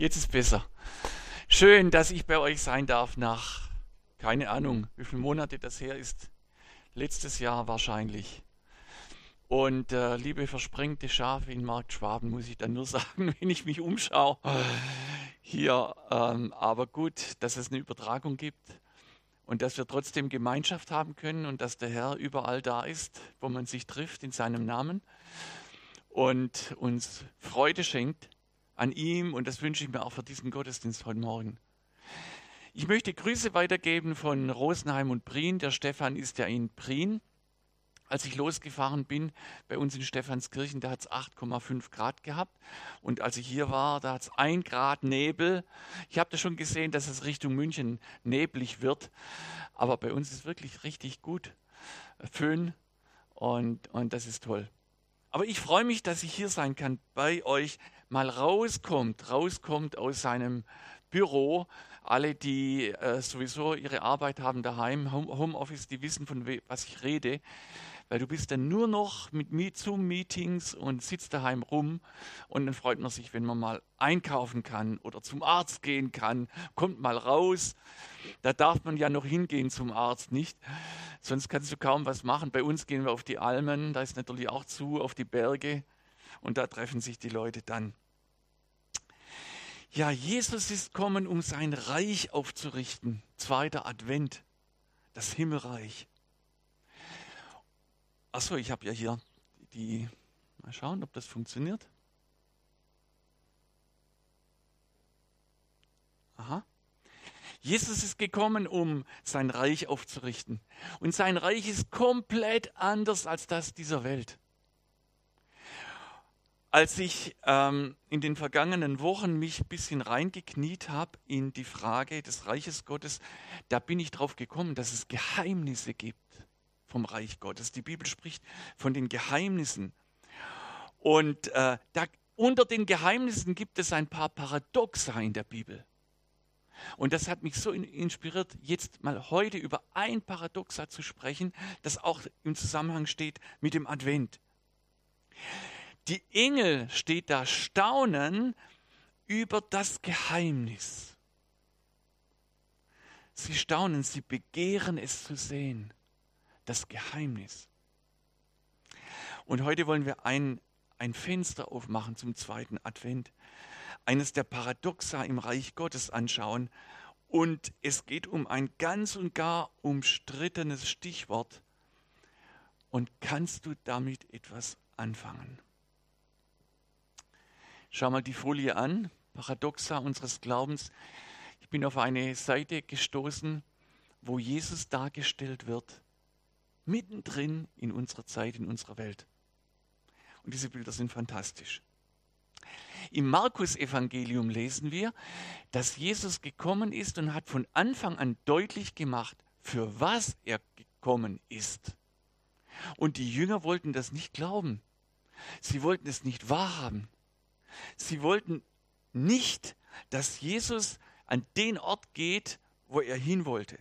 Jetzt ist besser. Schön, dass ich bei euch sein darf nach, keine Ahnung, wie viele Monate das her ist. Letztes Jahr wahrscheinlich. Und liebe versprengte Schafe in Markt Schwaben, muss ich dann nur sagen, wenn ich mich umschaue. Hier, aber gut, dass es eine Übertragung gibt und dass wir trotzdem Gemeinschaft haben können und dass der Herr überall da ist, wo man sich trifft in seinem Namen und uns Freude schenkt an ihm. Und das wünsche ich mir auch für diesen Gottesdienst heute Morgen. Ich möchte Grüße weitergeben von Rosenheim und Prien. Der Stefan ist ja in Prien. Als ich losgefahren bin, bei uns in Stephanskirchen, da hat es 8,5 Grad gehabt. Und als ich hier war, da hat es 1 Grad Nebel. Ich habe da schon gesehen, dass es Richtung München neblig wird. Aber bei uns ist wirklich richtig gut. Föhn und das ist toll. Aber ich freue mich, dass ich hier sein kann, bei euch mal rauskommt aus seinem Büro. Alle, die sowieso ihre Arbeit haben daheim, Homeoffice, die wissen, was ich rede. Weil du bist dann nur noch mit Zoom-Meetings und sitzt daheim rum. Und dann freut man sich, wenn man mal einkaufen kann oder zum Arzt gehen kann. Kommt mal raus. Da darf man ja noch hingehen zum Arzt, nicht? Sonst kannst du kaum was machen. Bei uns gehen wir auf die Almen, da ist natürlich auch zu, auf die Berge. Und da treffen sich die Leute dann. Ja, Jesus ist gekommen, um sein Reich aufzurichten. 2. Advent, das Himmelreich. Achso, ich habe ja hier mal schauen, ob das funktioniert. Aha. Jesus ist gekommen, um sein Reich aufzurichten. Und sein Reich ist komplett anders als das dieser Welt. Als ich in den vergangenen Wochen mich ein bisschen reingekniet habe in die Frage des Reiches Gottes, da bin ich drauf gekommen, dass es Geheimnisse gibt vom Reich Gottes. Die Bibel spricht von den Geheimnissen. Und unter den Geheimnissen gibt es ein paar Paradoxa in der Bibel. Und das hat mich so inspiriert, jetzt mal heute über ein Paradoxa zu sprechen, das auch im Zusammenhang steht mit dem Advent. Die Engel, steht da, staunen über das Geheimnis. Sie staunen, sie begehren es zu sehen, das Geheimnis. Und heute wollen wir ein Fenster aufmachen zum 2. Advent, eines der Paradoxa im Reich Gottes anschauen. Und es geht um ein ganz und gar umstrittenes Stichwort. Und kannst du damit etwas anfangen? Schau mal die Folie an, Paradoxa unseres Glaubens. Ich bin auf eine Seite gestoßen, wo Jesus dargestellt wird, mittendrin in unserer Zeit, in unserer Welt. Und diese Bilder sind fantastisch. Im Markus-Evangelium lesen wir, dass Jesus gekommen ist und hat von Anfang an deutlich gemacht, für was er gekommen ist. Und die Jünger wollten das nicht glauben. Sie wollten es nicht wahrhaben. Sie wollten nicht, dass Jesus an den Ort geht, wo er hin wollte.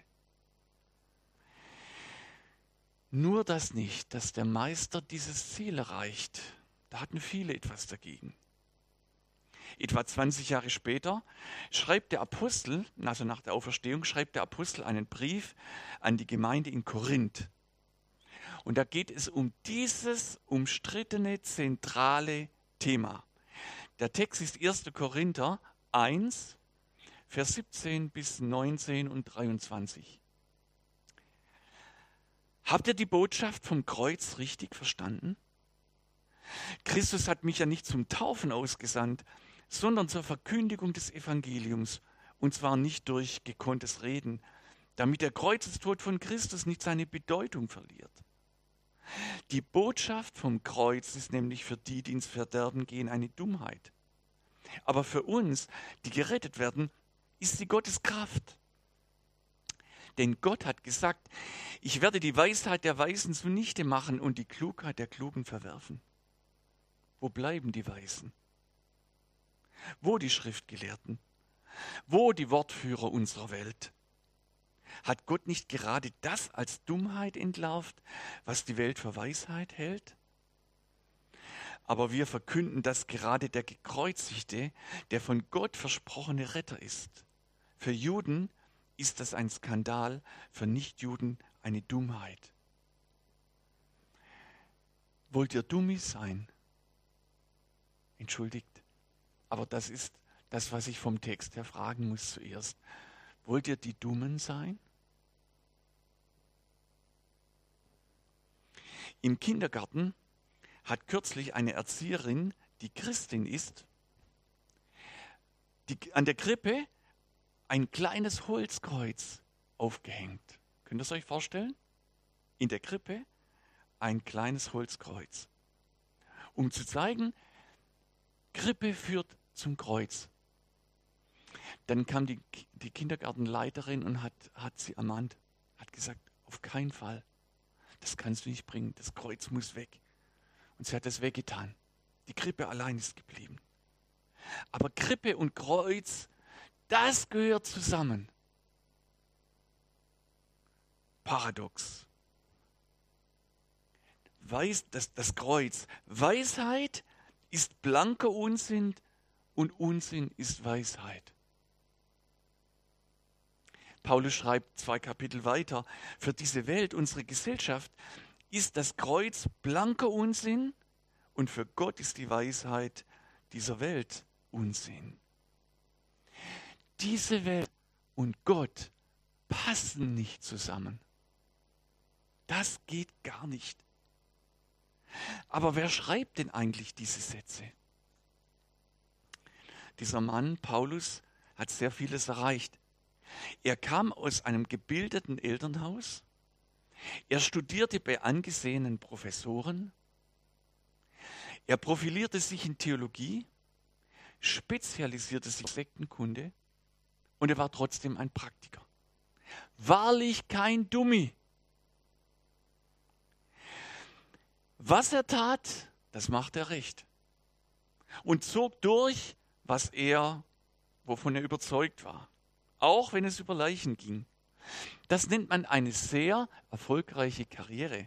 Nur das nicht, dass der Meister dieses Ziel erreicht. Da hatten viele etwas dagegen. Etwa 20 Jahre später schreibt der Apostel, also nach der Auferstehung, schreibt der Apostel einen Brief an die Gemeinde in Korinth. Und da geht es um dieses umstrittene, zentrale Thema. Der Text ist 1. Korinther 1, Vers 17 bis 19 und 23. Habt ihr die Botschaft vom Kreuz richtig verstanden? Christus hat mich ja nicht zum Taufen ausgesandt, sondern zur Verkündigung des Evangeliums, und zwar nicht durch gekonntes Reden, damit der Kreuzestod von Christus nicht seine Bedeutung verliert. Die Botschaft vom Kreuz ist nämlich für die, die ins Verderben gehen, eine Dummheit. Aber für uns, die gerettet werden, ist sie Gottes Kraft. Denn Gott hat gesagt, ich werde die Weisheit der Weisen zunichte machen und die Klugheit der Klugen verwerfen. Wo bleiben die Weisen? Wo die Schriftgelehrten? Wo die Wortführer unserer Welt? Hat Gott nicht gerade das als Dummheit entlarvt, was die Welt für Weisheit hält? Aber wir verkünden, dass gerade der Gekreuzigte, der von Gott versprochene Retter ist. Für Juden ist das ein Skandal, für Nichtjuden eine Dummheit. Wollt ihr Dummis sein? Entschuldigt, aber das ist das, was ich vom Text her fragen muss zuerst. Wollt ihr die Dummen sein? Im Kindergarten hat kürzlich eine Erzieherin, die Christin ist, an der Krippe ein kleines Holzkreuz aufgehängt. Könnt ihr es euch vorstellen? In der Krippe ein kleines Holzkreuz. Um zu zeigen, Krippe führt zum Kreuz. Dann kam die Kindergartenleiterin und hat sie ermahnt, hat gesagt, auf keinen Fall, das kannst du nicht bringen, das Kreuz muss weg. Und sie hat es weggetan. Die Krippe allein ist geblieben. Aber Krippe und Kreuz, das gehört zusammen. Paradox. Das Kreuz. Weisheit ist blanker Unsinn und Unsinn ist Weisheit. Paulus schreibt 2 Kapitel weiter, für diese Welt, unsere Gesellschaft, ist das Kreuz blanker Unsinn und für Gott ist die Weisheit dieser Welt Unsinn. Diese Welt und Gott passen nicht zusammen. Das geht gar nicht. Aber wer schreibt denn eigentlich diese Sätze? Dieser Mann, Paulus, hat sehr vieles erreicht. Er kam aus einem gebildeten Elternhaus. Er studierte bei angesehenen Professoren. Er profilierte sich in Theologie, spezialisierte sich in Sektenkunde und er war trotzdem ein Praktiker. Wahrlich kein Dummi. Was er tat, das macht er recht. Und zog durch, wovon er überzeugt war. Auch wenn es über Leichen ging. Das nennt man eine sehr erfolgreiche Karriere.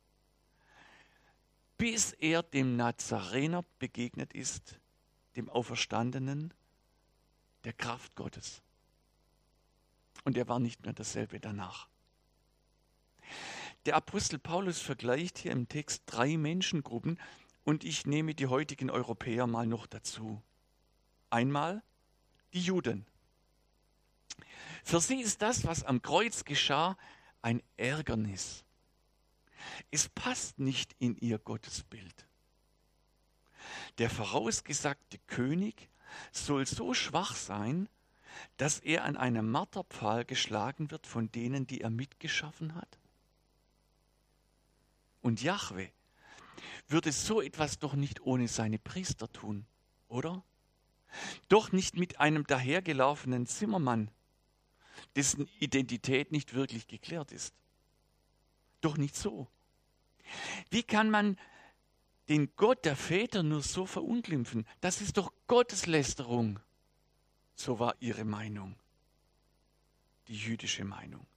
Bis er dem Nazarener begegnet ist, dem Auferstandenen, der Kraft Gottes. Und er war nicht mehr dasselbe danach. Der Apostel Paulus vergleicht hier im Text 3 Menschengruppen und ich nehme die heutigen Europäer mal noch dazu. Einmal die Juden. Für sie ist das, was am Kreuz geschah, ein Ärgernis. Es passt nicht in ihr Gottesbild. Der vorausgesagte König soll so schwach sein, dass er an einem Marterpfahl geschlagen wird von denen, die er mitgeschaffen hat. Und Jahwe würde so etwas doch nicht ohne seine Priester tun, oder? Doch nicht mit einem dahergelaufenen Zimmermann, dessen Identität nicht wirklich geklärt ist. Doch nicht so. Wie kann man den Gott der Väter nur so verunglimpfen? Das ist doch Gotteslästerung. So war ihre Meinung, die jüdische Meinung.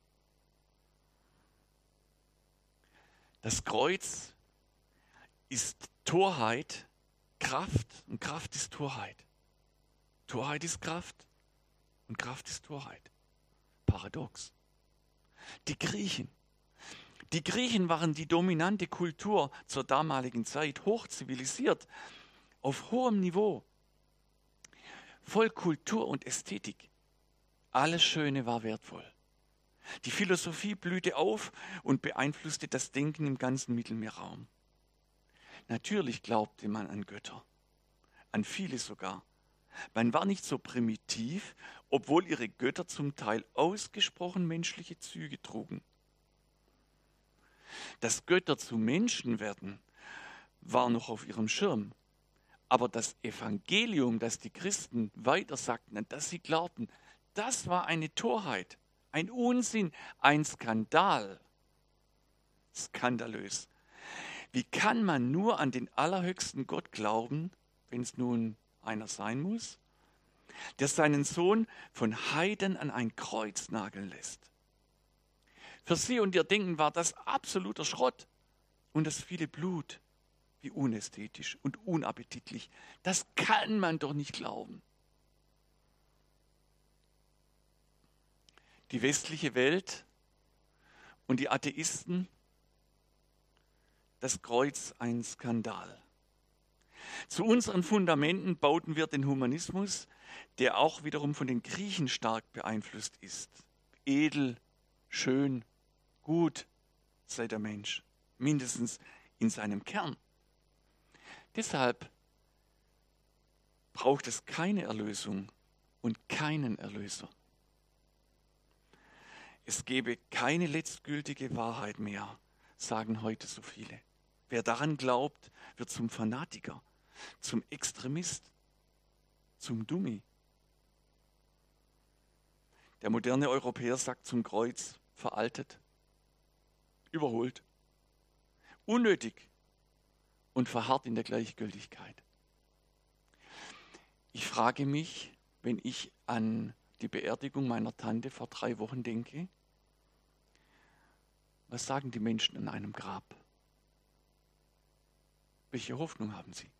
Das Kreuz ist Torheit, Kraft und Kraft ist Torheit. Torheit ist Kraft und Kraft ist Torheit. Paradox. Die Griechen waren die dominante Kultur zur damaligen Zeit, hochzivilisiert, auf hohem Niveau, voll Kultur und Ästhetik. Alles Schöne war wertvoll. Die Philosophie blühte auf und beeinflusste das Denken im ganzen Mittelmeerraum. Natürlich glaubte man an Götter, an viele sogar. Man war nicht so primitiv, obwohl ihre Götter zum Teil ausgesprochen menschliche Züge trugen. Dass Götter zu Menschen werden, war noch auf ihrem Schirm. Aber das Evangelium, das die Christen weitersagten, an das sie glaubten, das war eine Torheit, ein Unsinn, ein Skandal. Skandalös. Wie kann man nur an den allerhöchsten Gott glauben, wenn es nun einer sein muss, der seinen Sohn von Heiden an ein Kreuz nageln lässt? Für sie und ihr Denken war das absoluter Schrott und das viele Blut. Wie unästhetisch und unappetitlich. Das kann man doch nicht glauben. Die westliche Welt und die Atheisten, das Kreuz ein Skandal. Zu unseren Fundamenten bauten wir den Humanismus, der auch wiederum von den Griechen stark beeinflusst ist. Edel, schön, gut sei der Mensch, mindestens in seinem Kern. Deshalb braucht es keine Erlösung und keinen Erlöser. Es gebe keine letztgültige Wahrheit mehr, sagen heute so viele. Wer daran glaubt, wird zum Fanatiker, zum Extremist, zum Dummi. Der moderne Europäer sagt zum Kreuz: veraltet, überholt, unnötig und verharrt in der Gleichgültigkeit. Ich frage mich, wenn ich an die Beerdigung meiner Tante vor 3 Wochen denke, was sagen die Menschen an einem Grab? Welche Hoffnung haben sie?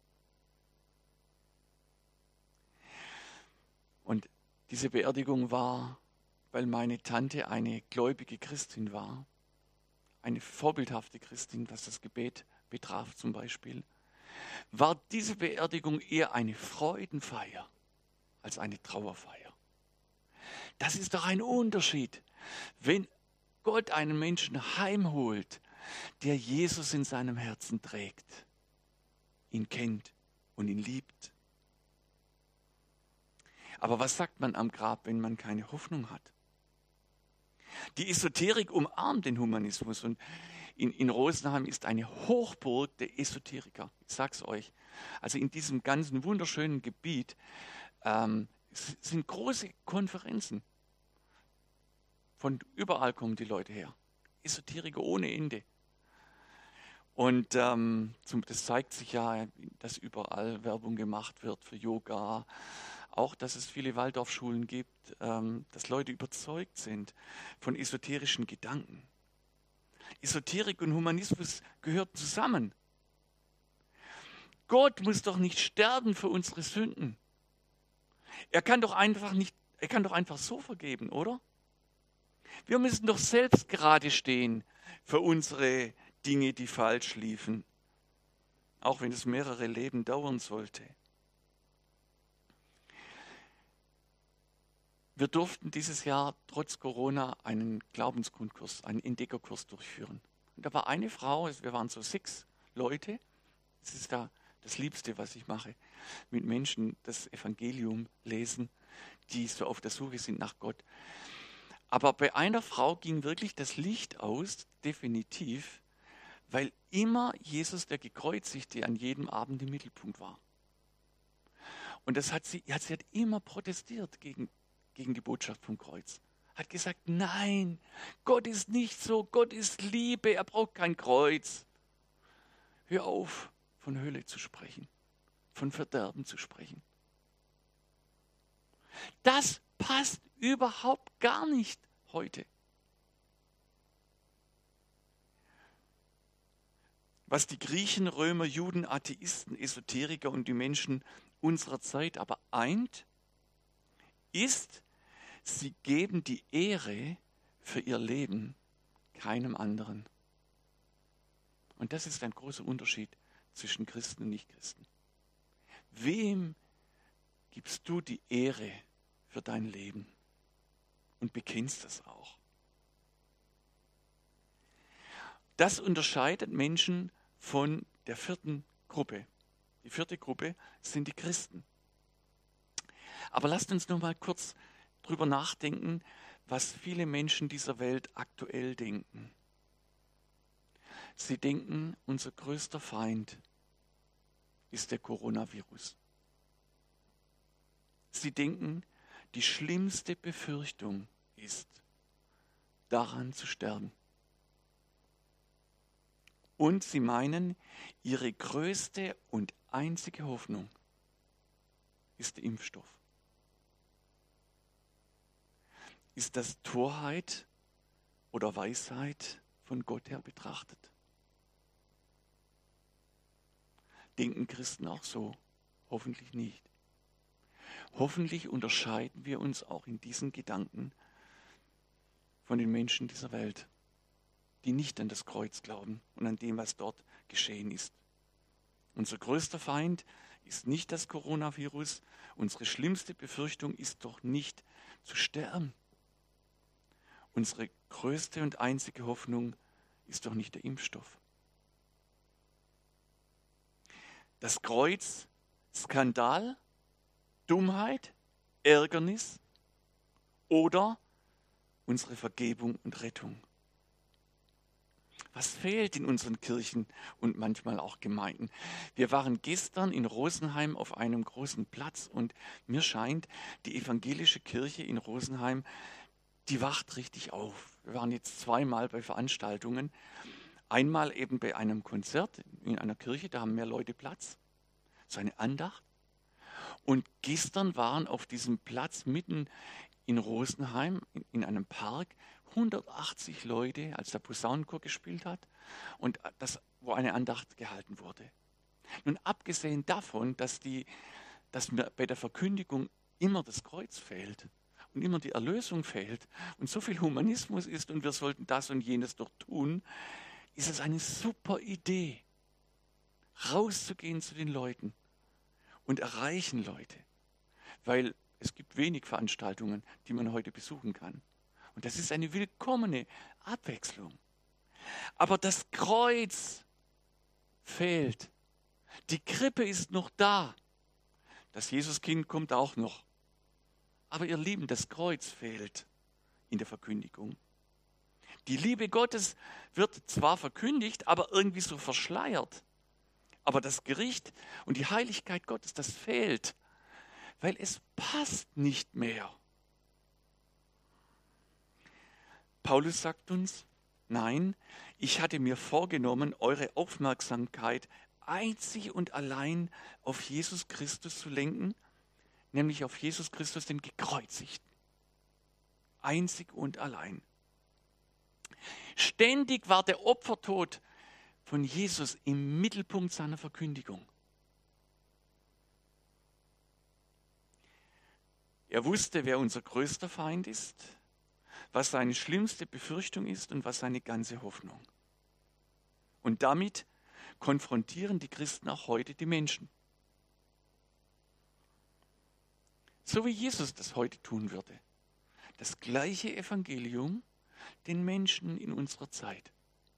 Und diese Beerdigung war, weil meine Tante eine gläubige Christin war, eine vorbildhafte Christin, was das Gebet betraf zum Beispiel, war diese Beerdigung eher eine Freudenfeier als eine Trauerfeier. Das ist doch ein Unterschied, wenn Gott einen Menschen heimholt, der Jesus in seinem Herzen trägt, ihn kennt und ihn liebt. Aber was sagt man am Grab, wenn man keine Hoffnung hat? Die Esoterik umarmt den Humanismus und in Rosenheim ist eine Hochburg der Esoteriker. Ich sag's euch. Also in diesem ganzen wunderschönen Gebiet sind große Konferenzen. Von überall kommen die Leute her. Esoteriker ohne Ende. Und das zeigt sich ja, dass überall Werbung gemacht wird für Yoga. Auch, dass es viele Waldorfschulen gibt, dass Leute überzeugt sind von esoterischen Gedanken. Esoterik und Humanismus gehören zusammen. Gott muss doch nicht sterben für unsere Sünden. Er kann doch einfach so vergeben, oder? Wir müssen doch selbst gerade stehen für unsere Dinge, die falsch liefen, auch wenn es mehrere Leben dauern sollte. Wir durften dieses Jahr trotz Corona einen Glaubensgrundkurs, einen Entdeckerkurs durchführen. Und da war eine Frau, wir waren so 6 Leute, das ist da das Liebste, was ich mache, mit Menschen das Evangelium lesen, die so auf der Suche sind nach Gott. Aber bei einer Frau ging wirklich das Licht aus, definitiv, weil immer Jesus, der Gekreuzigte, an jedem Abend im Mittelpunkt war. Und sie hat immer protestiert gegen die Botschaft vom Kreuz. Hat gesagt, nein, Gott ist nicht so, Gott ist Liebe, er braucht kein Kreuz. Hör auf, von Hölle zu sprechen, von Verderben zu sprechen. Das passt überhaupt gar nicht heute. Was die Griechen, Römer, Juden, Atheisten, Esoteriker und die Menschen unserer Zeit aber eint, ist, sie geben die Ehre für ihr Leben keinem anderen. Und das ist ein großer Unterschied zwischen Christen und Nichtchristen. Wem gibst du die Ehre für dein Leben und bekennst das auch? Das unterscheidet Menschen von der 4. Gruppe. Die 4. Gruppe sind die Christen. Aber lasst uns noch mal kurz drüber nachdenken, was viele Menschen dieser Welt aktuell denken. Sie denken, unser größter Feind ist der Coronavirus. Sie denken, die schlimmste Befürchtung ist, daran zu sterben. Und sie meinen, ihre größte und einzige Hoffnung ist der Impfstoff. Ist das Torheit oder Weisheit von Gott her betrachtet? Denken Christen auch so? Hoffentlich nicht. Hoffentlich unterscheiden wir uns auch in diesen Gedanken von den Menschen dieser Welt, die nicht an das Kreuz glauben und an dem, was dort geschehen ist. Unser größter Feind ist nicht das Coronavirus. Unsere schlimmste Befürchtung ist doch nicht zu sterben. Unsere größte und einzige Hoffnung ist doch nicht der Impfstoff. Das Kreuz, Skandal, Dummheit, Ärgernis oder unsere Vergebung und Rettung. Was fehlt in unseren Kirchen und manchmal auch Gemeinden? Wir waren gestern in Rosenheim auf einem großen Platz und mir scheint, die evangelische Kirche in Rosenheim, die wacht richtig auf. Wir waren jetzt zweimal bei Veranstaltungen. Einmal eben bei einem Konzert in einer Kirche, da haben mehr Leute Platz. So eine Andacht. Und gestern waren auf diesem Platz mitten in Rosenheim, in einem Park, 180 Leute, als der Posaunenchor gespielt hat und wo eine Andacht gehalten wurde. Nun abgesehen davon, dass mir bei der Verkündigung immer das Kreuz fehlt und immer die Erlösung fehlt und so viel Humanismus ist und wir sollten das und jenes doch tun, ist es eine super Idee, rauszugehen zu den Leuten und erreichen Leute, weil es gibt wenig Veranstaltungen, die man heute besuchen kann. Und das ist eine willkommene Abwechslung. Aber das Kreuz fehlt. Die Krippe ist noch da. Das Jesuskind kommt auch noch. Aber ihr Lieben, das Kreuz fehlt in der Verkündigung. Die Liebe Gottes wird zwar verkündigt, aber irgendwie so verschleiert. Aber das Gericht und die Heiligkeit Gottes, das fehlt, weil es passt nicht mehr. Paulus sagt uns, nein, ich hatte mir vorgenommen, eure Aufmerksamkeit einzig und allein auf Jesus Christus zu lenken, nämlich auf Jesus Christus, den Gekreuzigten. Einzig und allein. Ständig war der Opfertod von Jesus im Mittelpunkt seiner Verkündigung. Er wusste, wer unser größter Feind ist, was seine schlimmste Befürchtung ist und was seine ganze Hoffnung. Und damit konfrontieren die Christen auch heute die Menschen. So wie Jesus das heute tun würde. Das gleiche Evangelium den Menschen in unserer Zeit.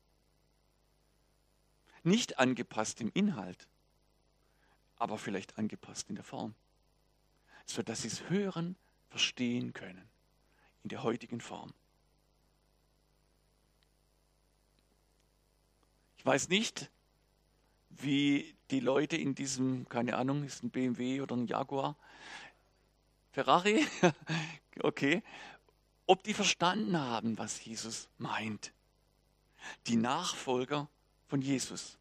Nicht angepasst im Inhalt, aber vielleicht angepasst in der Form, sodass sie es hören, verstehen können. In der heutigen Form. Ich weiß nicht, wie die Leute in diesem, keine Ahnung, ist ein BMW oder ein Jaguar, Ferrari, okay, ob die verstanden haben, was Jesus meint. Die Nachfolger von Jesus.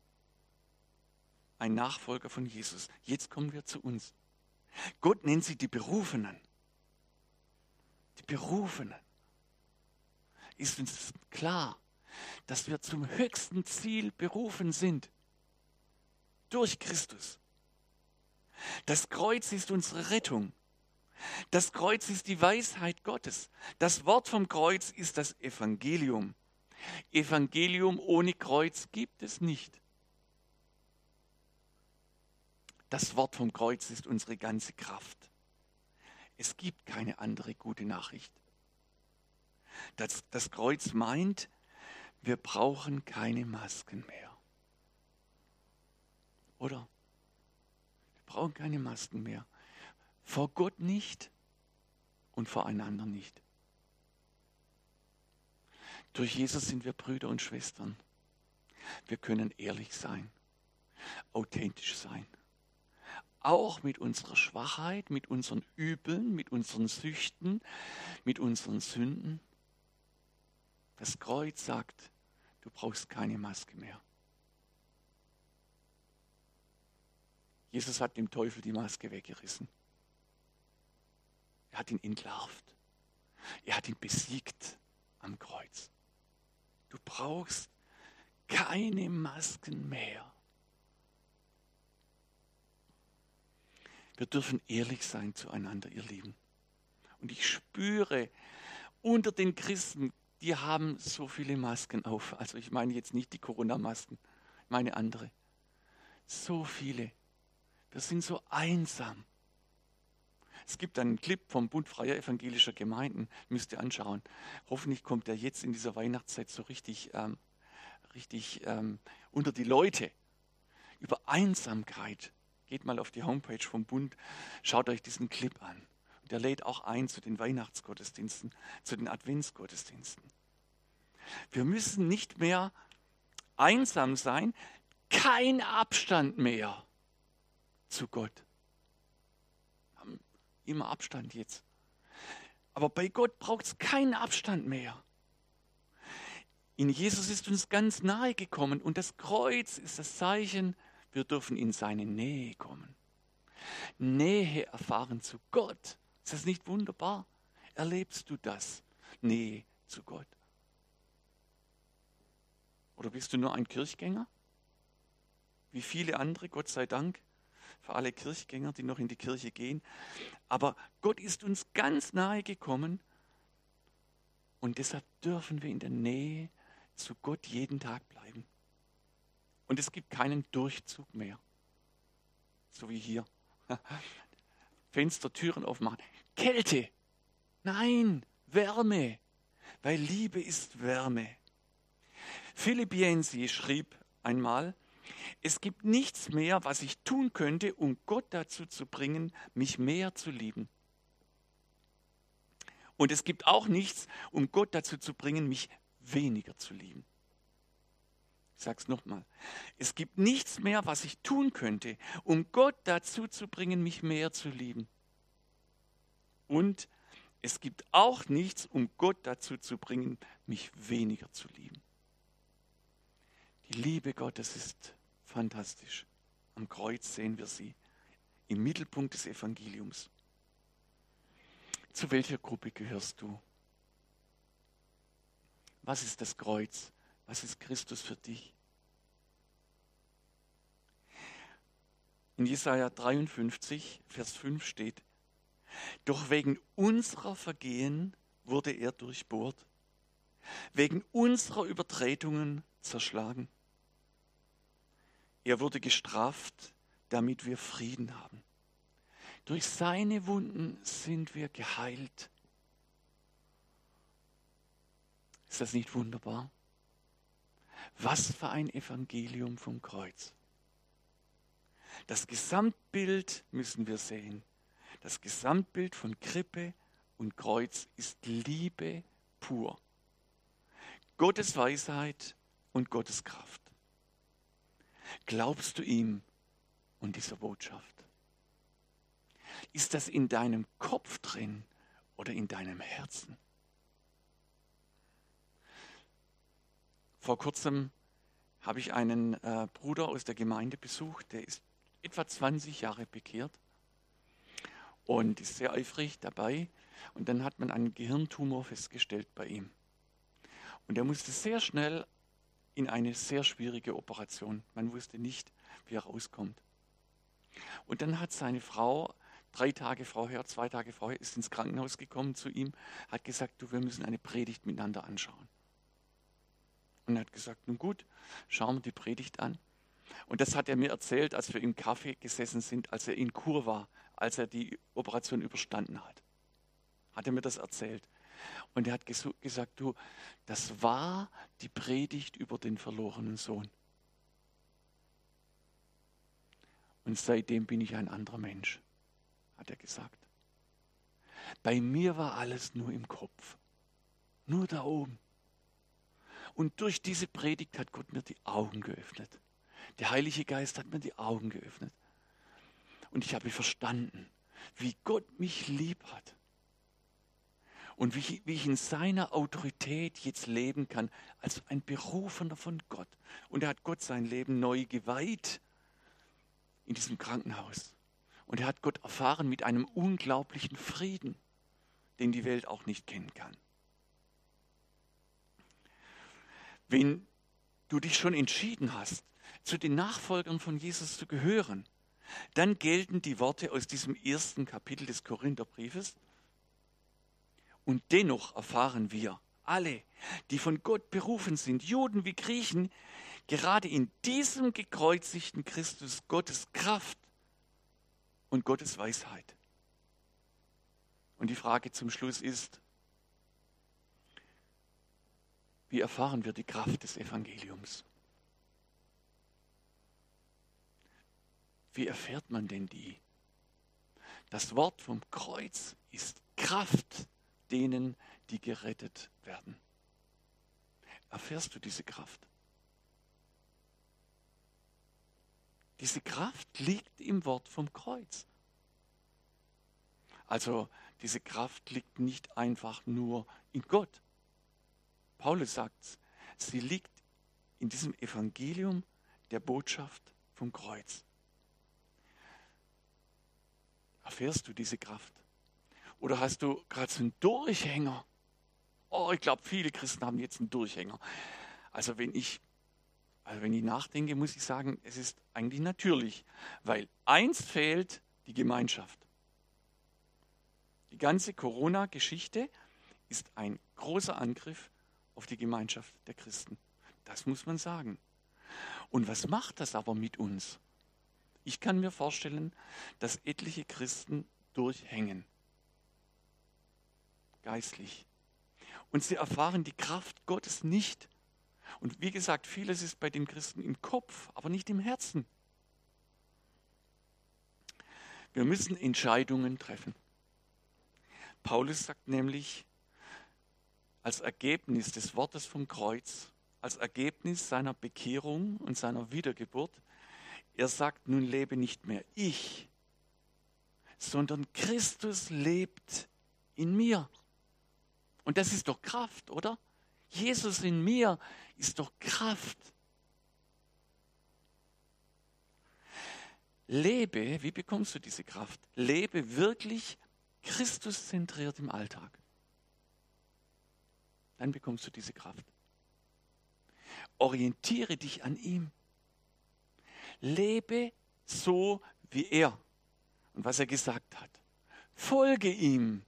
Ein Nachfolger von Jesus. Jetzt kommen wir zu uns. Gott nennt sie die Berufenen. Die Berufenen. Ist uns klar, dass wir zum höchsten Ziel berufen sind. Durch Christus. Das Kreuz ist unsere Rettung. Das Kreuz ist die Weisheit Gottes. Das Wort vom Kreuz ist das Evangelium. Evangelium ohne Kreuz gibt es nicht. Das Wort vom Kreuz ist unsere ganze Kraft. Es gibt keine andere gute Nachricht. Das Kreuz meint, wir brauchen keine Masken mehr. Oder? Wir brauchen keine Masken mehr. Vor Gott nicht und voreinander nicht. Durch Jesus sind wir Brüder und Schwestern. Wir können ehrlich sein, authentisch sein. Auch mit unserer Schwachheit, mit unseren Übeln, mit unseren Süchten, mit unseren Sünden. Das Kreuz sagt, du brauchst keine Maske mehr. Jesus hat dem Teufel die Maske weggerissen. Er hat ihn entlarvt. Er hat ihn besiegt am Kreuz. Du brauchst keine Masken mehr. Wir dürfen ehrlich sein zueinander, ihr Lieben. Und ich spüre unter den Christen, die haben so viele Masken auf. Also ich meine jetzt nicht die Corona-Masken, ich meine andere. So viele. Wir sind so einsam. Es gibt einen Clip vom Bund Freier Evangelischer Gemeinden, müsst ihr anschauen. Hoffentlich kommt er jetzt in dieser Weihnachtszeit so richtig unter die Leute. Über Einsamkeit. Geht mal auf die Homepage vom Bund, schaut euch diesen Clip an. Der lädt auch ein zu den Weihnachtsgottesdiensten, zu den Adventsgottesdiensten. Wir müssen nicht mehr einsam sein, kein Abstand mehr zu Gott. Wir haben immer Abstand jetzt. Aber bei Gott braucht es keinen Abstand mehr. In Jesus ist uns ganz nahe gekommen und das Kreuz ist das Zeichen, wir dürfen in seine Nähe kommen. Nähe erfahren zu Gott. Ist das nicht wunderbar? Erlebst du das? Nähe zu Gott. Oder bist du nur ein Kirchgänger? Wie viele andere, Gott sei Dank, für alle Kirchgänger, die noch in die Kirche gehen. Aber Gott ist uns ganz nahe gekommen und deshalb dürfen wir in der Nähe zu Gott jeden Tag bleiben. Und es gibt keinen Durchzug mehr. So wie hier. Fenster, Türen aufmachen. Kälte. Nein, Wärme. Weil Liebe ist Wärme. Philipp Yancey schrieb einmal, es gibt nichts mehr, was ich tun könnte, um Gott dazu zu bringen, mich mehr zu lieben. Und es gibt auch nichts, um Gott dazu zu bringen, mich weniger zu lieben. Ich sage es nochmal. Es gibt nichts mehr, was ich tun könnte, um Gott dazu zu bringen, mich mehr zu lieben. Und es gibt auch nichts, um Gott dazu zu bringen, mich weniger zu lieben. Die Liebe Gottes ist fantastisch. Am Kreuz sehen wir sie im Mittelpunkt des Evangeliums. Zu welcher Gruppe gehörst du? Was ist das Kreuz? Was ist Christus für dich? In Jesaja 53, Vers 5 steht, doch wegen unserer Vergehen wurde er durchbohrt, wegen unserer Übertretungen zerschlagen. Er wurde gestraft, damit wir Frieden haben. Durch seine Wunden sind wir geheilt. Ist das nicht wunderbar? Was für ein Evangelium vom Kreuz. Das Gesamtbild müssen wir sehen. Das Gesamtbild von Krippe und Kreuz ist Liebe pur. Gottes Weisheit und Gottes Kraft. Glaubst du ihm und dieser Botschaft? Ist das in deinem Kopf drin oder in deinem Herzen? Vor kurzem habe ich einen Bruder aus der Gemeinde besucht, der ist etwa 20 Jahre bekehrt und ist sehr eifrig dabei. Und dann hat man einen Gehirntumor festgestellt bei ihm. Und er musste sehr schnell in eine sehr schwierige Operation. Man wusste nicht, wie er rauskommt. Und dann hat seine Frau 2 Tage vorher ist ins Krankenhaus gekommen zu ihm, hat gesagt, du, wir müssen eine Predigt miteinander anschauen. Und er hat gesagt, nun gut, schauen wir die Predigt an. Und das hat er mir erzählt, als wir im Café gesessen sind, als er in Kur war, als er die Operation überstanden hat. Hat er mir das erzählt. Und er hat gesagt, du, das war die Predigt über den verlorenen Sohn. Und seitdem bin ich ein anderer Mensch, hat er gesagt. Bei mir war alles nur im Kopf, nur da oben. Und durch diese Predigt hat Gott mir die Augen geöffnet. Der Heilige Geist hat mir die Augen geöffnet. Und ich habe verstanden, wie Gott mich lieb hat. Und wie ich in seiner Autorität jetzt leben kann, als ein Berufener von Gott. Und er hat Gott sein Leben neu geweiht in diesem Krankenhaus. Und er hat Gott erfahren mit einem unglaublichen Frieden, den die Welt auch nicht kennen kann. Wenn du dich schon entschieden hast, zu den Nachfolgern von Jesus zu gehören, dann gelten die Worte aus diesem ersten Kapitel des Korintherbriefes. Und dennoch erfahren wir alle, die von Gott berufen sind, Juden wie Griechen, gerade in diesem gekreuzigten Christus Gottes Kraft und Gottes Weisheit. Und die Frage zum Schluss ist, wie erfahren wir die Kraft des Evangeliums? Wie erfährt man denn die? Das Wort vom Kreuz ist Kraft denen, die gerettet werden. Erfährst du diese Kraft? Diese Kraft liegt im Wort vom Kreuz. Also diese Kraft liegt nicht einfach nur in Gott. Paulus sagt, sie liegt in diesem Evangelium der Botschaft vom Kreuz. Erfährst du diese Kraft? Oder hast du gerade so einen Durchhänger? Oh, ich glaube, viele Christen haben jetzt einen Durchhänger. Also wenn ich nachdenke, muss ich sagen, es ist eigentlich natürlich, weil eins fehlt, die Gemeinschaft. Die ganze Corona-Geschichte ist ein großer Angriff auf die Gemeinschaft der Christen. Das muss man sagen. Und was macht das aber mit uns? Ich kann mir vorstellen, dass etliche Christen durchhängen. Geistlich. Und sie erfahren die Kraft Gottes nicht. Und wie gesagt, vieles ist bei den Christen im Kopf, aber nicht im Herzen. Wir müssen Entscheidungen treffen. Paulus sagt nämlich, als Ergebnis des Wortes vom Kreuz, als Ergebnis seiner Bekehrung und seiner Wiedergeburt, er sagt, nun lebe nicht mehr ich, sondern Christus lebt in mir. Und das ist doch Kraft, oder? Jesus in mir ist doch Kraft. Lebe, wie bekommst du diese Kraft? Lebe wirklich Christuszentriert im Alltag. Dann bekommst du diese Kraft. Orientiere dich an ihm. Lebe so wie er und was er gesagt hat. Folge ihm.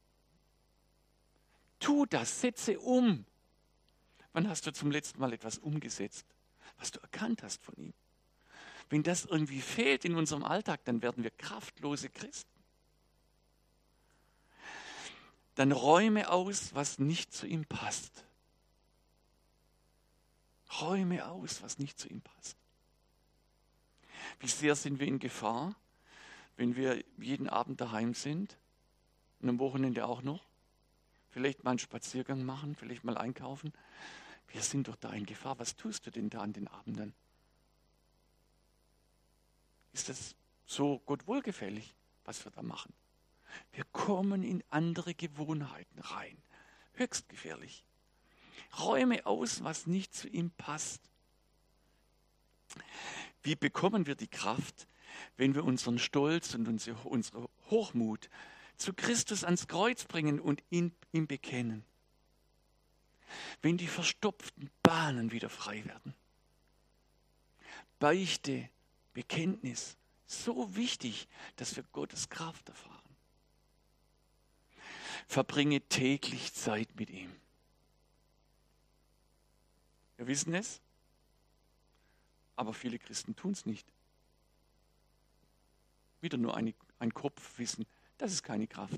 Tu das, setze um. Wann hast du zum letzten Mal etwas umgesetzt, was du erkannt hast von ihm? Wenn das irgendwie fehlt in unserem Alltag, dann werden wir kraftlose Christen. Dann räume aus, was nicht zu ihm passt. Räume aus, was nicht zu ihm passt. Wie sehr sind wir in Gefahr, wenn wir jeden Abend daheim sind und am Wochenende auch noch? Vielleicht mal einen Spaziergang machen, vielleicht mal einkaufen. Wir sind doch da in Gefahr. Was tust du denn da an den Abenden? Ist das so Gott wohlgefällig, was wir da machen? Wir kommen in andere Gewohnheiten rein. Höchst gefährlich. Räume aus, was nicht zu ihm passt. Wie bekommen wir die Kraft, wenn wir unseren Stolz und unsere Hochmut zu Christus ans Kreuz bringen und ihm bekennen? Wenn die verstopften Bahnen wieder frei werden. Beichte, Bekenntnis, so wichtig, dass wir Gottes Kraft erfahren. Verbringe täglich Zeit mit ihm. Wir wissen es, aber viele Christen tun es nicht. Wieder nur ein Kopfwissen, das ist keine Kraft.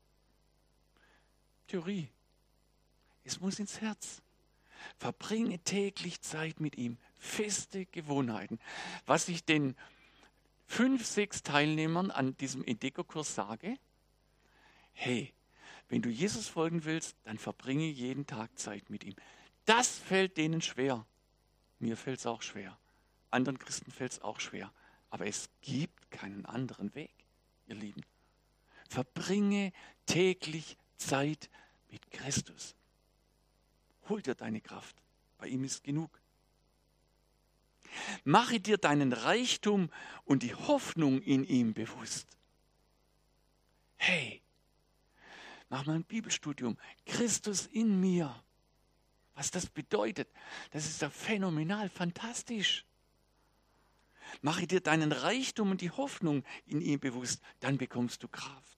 Theorie. Es muss ins Herz. Verbringe täglich Zeit mit ihm. Feste Gewohnheiten. Was ich den 5, 6 Teilnehmern an diesem Entdeckerkurs sage, hey, wenn du Jesus folgen willst, dann verbringe jeden Tag Zeit mit ihm. Das fällt denen schwer. Mir fällt es auch schwer. Anderen Christen fällt es auch schwer. Aber es gibt keinen anderen Weg, ihr Lieben. Verbringe täglich Zeit mit Christus. Hol dir deine Kraft. Bei ihm ist genug. Mache dir deinen Reichtum und die Hoffnung in ihm bewusst. Hey, mach mal ein Bibelstudium. Christus in mir. Was das bedeutet, das ist ja phänomenal, fantastisch. Mache dir deinen Reichtum und die Hoffnung in ihm bewusst, dann bekommst du Kraft.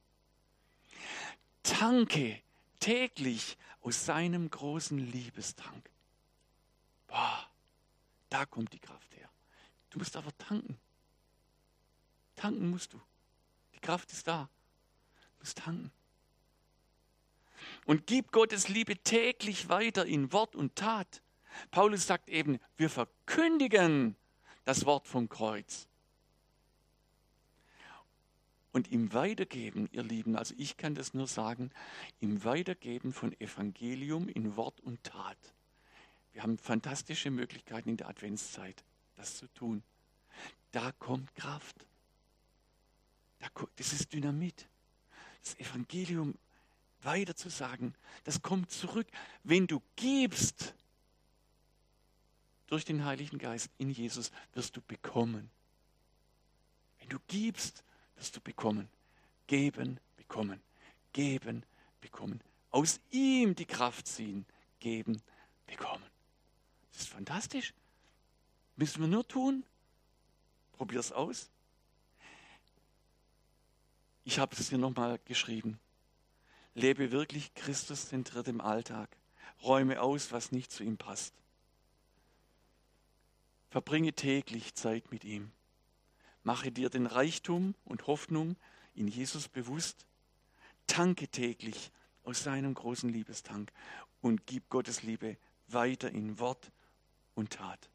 Tanke täglich aus seinem großen Liebestank. Boah, da kommt die Kraft her. Du musst aber tanken. Tanken musst du. Die Kraft ist da. Du musst tanken. Und gib Gottes Liebe täglich weiter in Wort und Tat. Paulus sagt eben, wir verkündigen das Wort vom Kreuz. Und im Weitergeben, ihr Lieben, also ich kann das nur sagen, im Weitergeben von Evangelium in Wort und Tat. Wir haben fantastische Möglichkeiten in der Adventszeit, das zu tun. Da kommt Kraft. Das ist Dynamit. Das Evangelium weiter zu sagen, das kommt zurück. Wenn du gibst, durch den Heiligen Geist in Jesus, wirst du bekommen. Wenn du gibst, wirst du bekommen. Geben, bekommen. Geben, bekommen. Aus ihm die Kraft ziehen. Geben, bekommen. Das ist fantastisch. Müssen wir nur tun. Probier es aus. Ich habe es hier nochmal geschrieben. Lebe wirklich Christuszentriert im Alltag. Räume aus, was nicht zu ihm passt. Verbringe täglich Zeit mit ihm. Mache dir den Reichtum und Hoffnung in Jesus bewusst. Tanke täglich aus seinem großen Liebestank und gib Gottes Liebe weiter in Wort und Tat.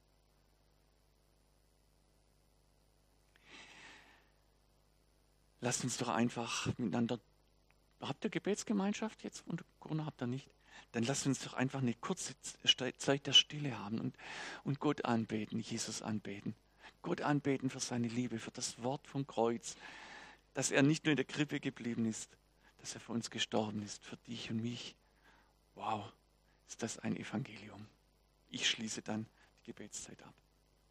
Lasst uns doch einfach miteinander. Habt ihr Gebetsgemeinschaft jetzt und Corona habt ihr nicht? Dann lasst uns doch einfach eine kurze Zeit der Stille haben und Gott anbeten, Jesus anbeten. Gott anbeten für seine Liebe, für das Wort vom Kreuz, dass er nicht nur in der Krippe geblieben ist, dass er für uns gestorben ist, für dich und mich. Wow, ist das ein Evangelium. Ich schließe dann die Gebetszeit ab.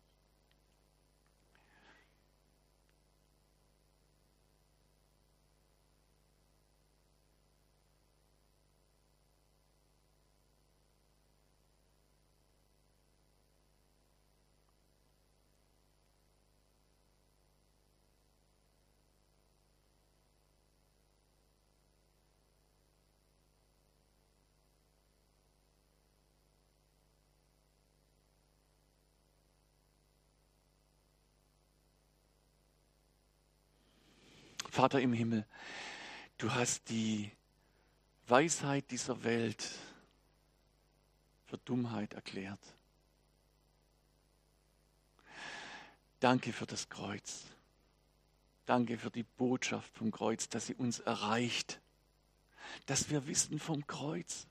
Vater im Himmel, du hast die Weisheit dieser Welt für Dummheit erklärt. Danke für das Kreuz. Danke für die Botschaft vom Kreuz, dass sie uns erreicht. Dass wir wissen vom Kreuz.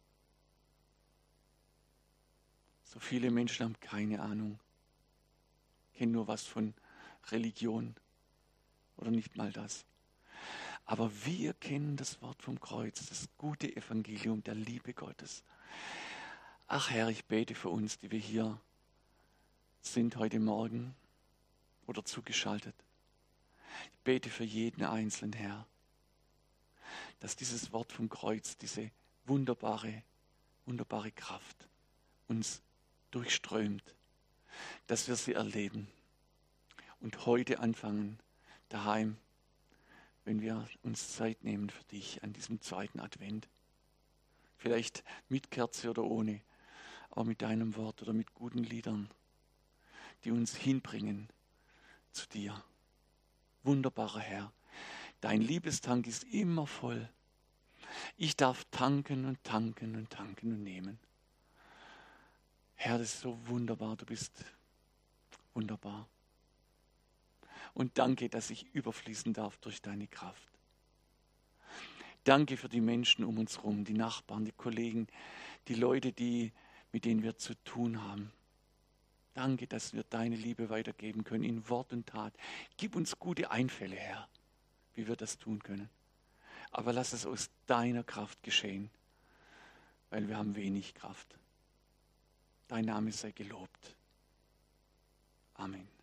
So viele Menschen haben keine Ahnung. Kennen nur was von Religion oder nicht mal das. Aber wir kennen das Wort vom Kreuz, das gute Evangelium der Liebe Gottes. Ach Herr, ich bete für uns, die wir hier sind heute Morgen oder zugeschaltet. Ich bete für jeden Einzelnen, Herr, dass dieses Wort vom Kreuz, diese wunderbare Kraft uns durchströmt, dass wir sie erleben und heute anfangen, daheim, wenn wir uns Zeit nehmen für dich an diesem zweiten Advent. Vielleicht mit Kerze oder ohne, aber mit deinem Wort oder mit guten Liedern, die uns hinbringen zu dir. Wunderbarer Herr, dein Liebestank ist immer voll. Ich darf tanken und tanken und tanken und nehmen. Herr, das ist so wunderbar, du bist wunderbar. Und danke, dass ich überfließen darf durch deine Kraft. Danke für die Menschen um uns herum, die Nachbarn, die Kollegen, die Leute, mit denen wir zu tun haben. Danke, dass wir deine Liebe weitergeben können in Wort und Tat. Gib uns gute Einfälle, Herr, wie wir das tun können. Aber lass es aus deiner Kraft geschehen, weil wir haben wenig Kraft. Dein Name sei gelobt. Amen.